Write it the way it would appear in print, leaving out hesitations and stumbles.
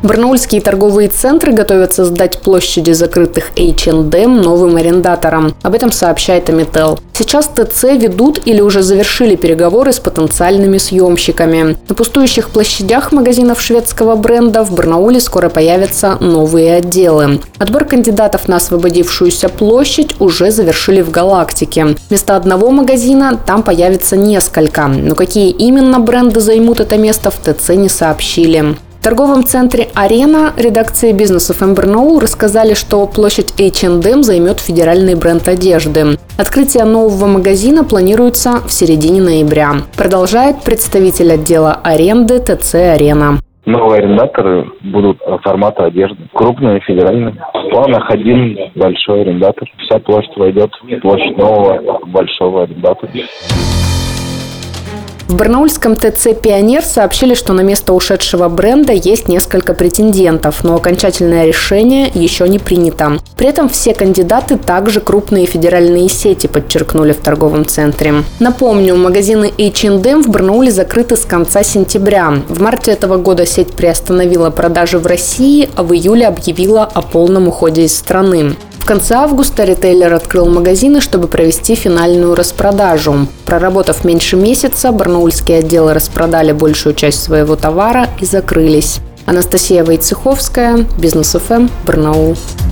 Барнаульские торговые центры готовятся сдать площади закрытых H&M новым арендаторам. Об этом сообщает Амител. Сейчас ТЦ ведут или уже завершили переговоры с потенциальными съемщиками. На пустующих площадях магазинов шведского бренда в Барнауле скоро появятся новые отделы. Отбор кандидатов на освободившуюся площадь уже завершили в «Галактике». Вместо одного магазина там появится несколько. Но какие именно бренды займут это место, в ТЦ не сообщили. В торговом центре «Арена» редакции «Бизнес ФМ Барнаул» рассказали, что площадь H&M займет федеральный бренд одежды. Открытие нового магазина планируется в середине ноября. Продолжает представитель отдела аренды ТЦ «Арена». Новые арендаторы будут формата одежды. Крупные, федеральные. В планах один большой арендатор. Вся площадь войдет в площадь нового большого арендатора. В барнаульском ТЦ «Пионер» сообщили, что на место ушедшего бренда есть несколько претендентов, но окончательное решение еще не принято. При этом все кандидаты также крупные федеральные сети, подчеркнули в торговом центре. Напомню, магазины H&M в Барнауле закрыты с конца сентября. В марте этого года сеть приостановила продажи в России, а в июле объявила о полном уходе из страны. В конце августа ритейлер открыл магазины, чтобы провести финальную распродажу. Проработав меньше месяца, барнаульские отделы распродали большую часть своего товара и закрылись. Анастасия Войцеховская, Бизнес ФМ, Барнаул.